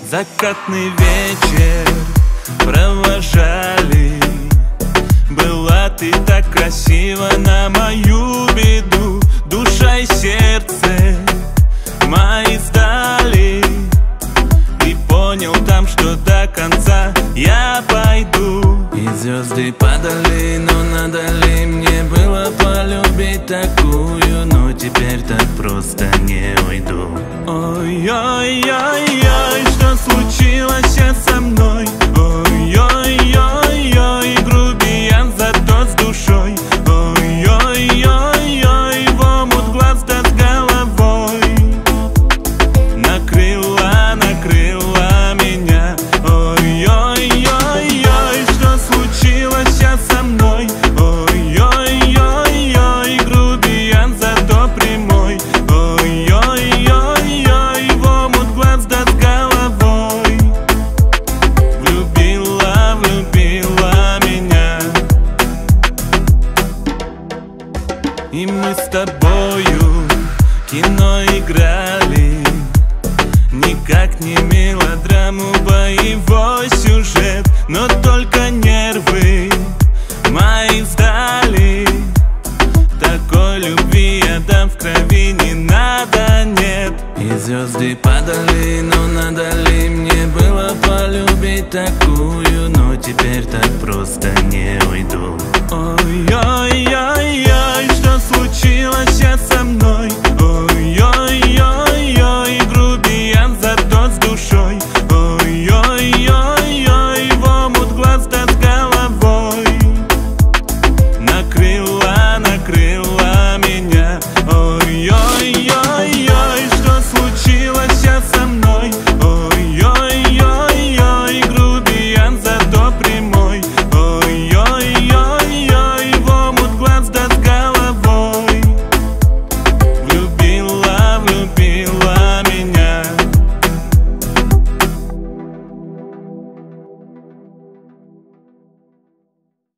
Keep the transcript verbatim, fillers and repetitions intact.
Закатный вечер провожали. Была ты так красива на мою беду. Душа и сердце мои сдали. И понял там, что до конца я пойду. И звезды падали, но надо ли мне было полюбить такую? Но теперь так просто не уйду. Ой-ой-ой-ой, что случилось со мной? Ой-ой-ой-ой, грубиян, зато с душой. Ой-ой-ой-ой, в омут глаз да с головой. Накрыла, накрыла меня. Ой-ой-ой-ой, что случилось со мной? Ой-ой-ой-ой, грубиян, зато прямой. Ой-ой-ой-ой, в омут глаз да с головой. Влюбила, влюбила меня. И мы с тобою кино играли. Никак не мелодраму, боевой сюжет. Но только нервы мои сдали. Такой любви я дам в крови не надо, нет. И звезды падали, но надо ли мне было полюбить такую? Но теперь так просто не уйду. Ой-ой-ой-ой, что случилось со мной? Ой-ой-ой.